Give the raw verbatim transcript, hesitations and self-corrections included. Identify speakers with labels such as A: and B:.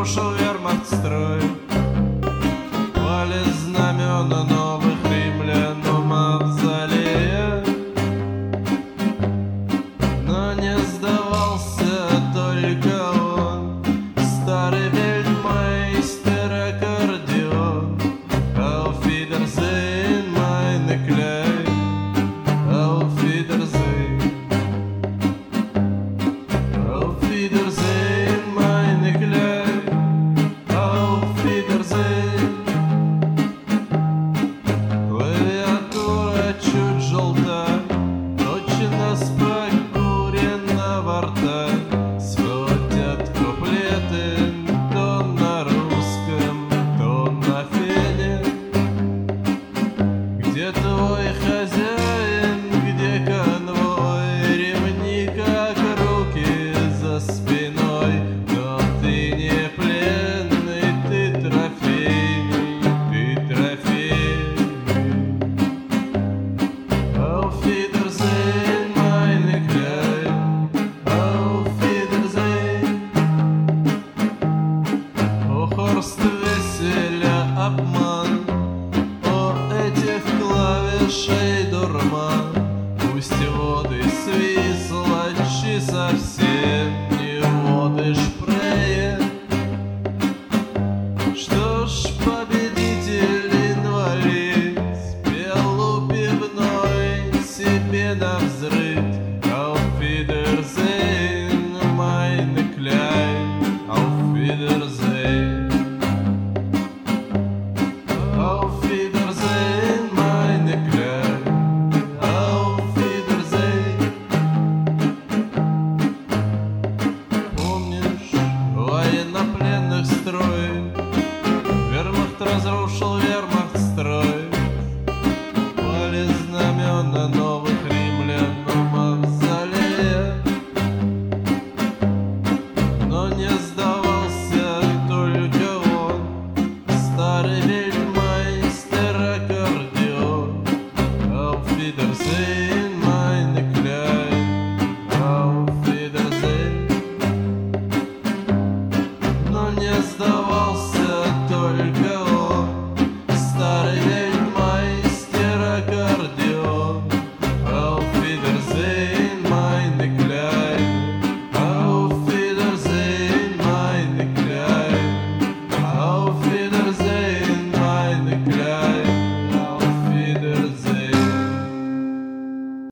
A: разрушил вермахт строй. Пали знамена новых римлян у мавзолея, но не сдавался только он, старый вельтмейстер аккордеон. Auf Wiedersehen, meine Kleine, auf Wiedersehen. Auf Wiedersehen, meine Kleine, auf Wiedersehen. Клавиатура чуть желта, точно с прокуренного рта. Сводят куплеты то на русском, то на фене. Где твой хозяин, где конвой, ремни как руки за спиной. Но ты не пленный, ты трофейный, ты трофейный. Auf Wiedersehen, meine Kleine, auf Wiedersehen. О, хорст веселя, обман, о, этих клавишей дурман. Пусть воды свислочи совсем не воды шпрея. Что ж, победитель инвалид спел у пивной себе навзрыд. Auf Wiedersehen, meine Kleine, auf Wiedersehen. Auf Wiedersehen, meine Kleine, auf Wiedersehen. Помнишь военнопленных строй? Вермахт разрушил вермахт строй. Пали знамена новых римлян у мавзолея, но не сдавался только он, старый вельтмейстер аккордеон. Auf Wiedersehen,